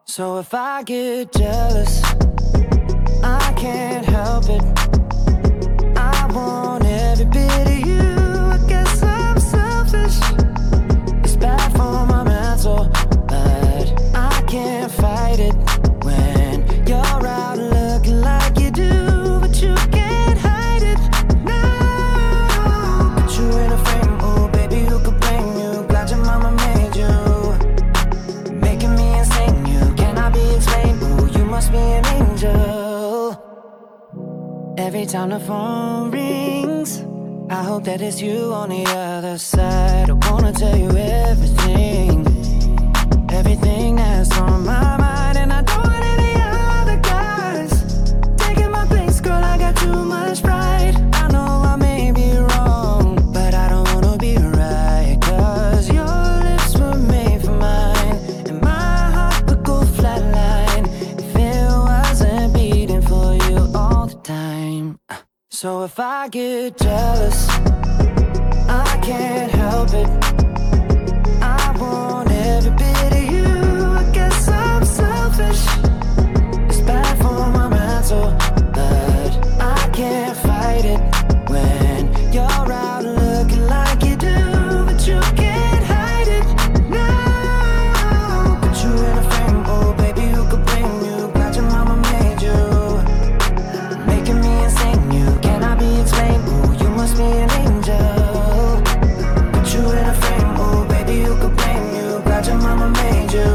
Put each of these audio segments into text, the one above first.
So if I get jealous, I can't help it. I want every bit of you. I guess I'm selfish. It's bad for my mental, but I can't fight it when you're out looking like you do, but you can't hide it. No, put you in a frame, oh baby, who could blame you? Glad your mama made you, making me insane. You cannot be explained. Ooh, you must be an angel. Every time the phone rings, I hope that it's you on the other side. I wanna tell you everything, everything that's on my mind. And I don't want any other guys taking my place, girl, I got too much pride. I know I may be wrong, but I don't wanna be right, 'cause your lips were made for mine, and my heart would go flatline if it wasn't beating for you all the time. So if I get jealous, I can't help it. I want every bit of you. I guess I'm selfish. It's bad for my mental, but I can't fight it when you're out looking like you do, but you can't hide it. No, put you in a frame, oh baby, who could blame you? Glad your mama made you, making me insane. You cannot be explained. Ooh, you must be an angel. Put you in a frame, oh baby, who could blame you? Glad your mama made you,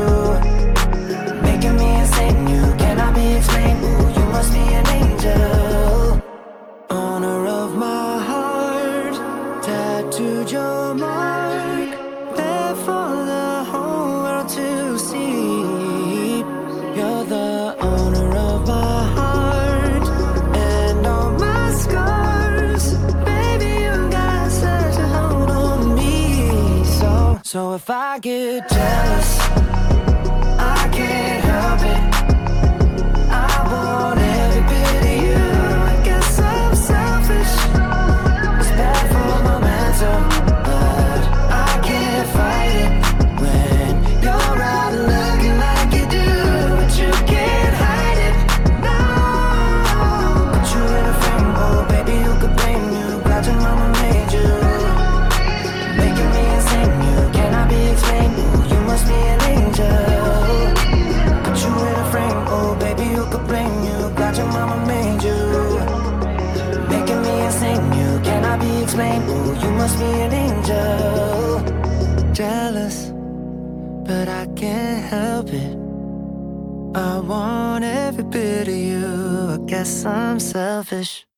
making me insane. You cannot be explained. Ooh, you must be an angel. Owner of my heart, tattooed your mark, there for the whole world to see. You're the owner of my heart and all my scars. Baby, you got such a hold on me. So if I get jealous, I can't help it. I want every bit of you. I guess I'm selfish. It's bad for my mental, but I can't fight it when you're out looking like you do, but you can't hide it. No, put you in a frame, oh baby, who could blame you? Glad your mama made you, making me insane. You cannot be explained. Ooh, you must be an angel. Put you in a frame, oh baby, who could blame you? Glad your mama made you, making me insane. You cannot be explained. Ooh, you must be an angel. Jealous, but I can't help it. I want every bit of you. I guess I'm selfish.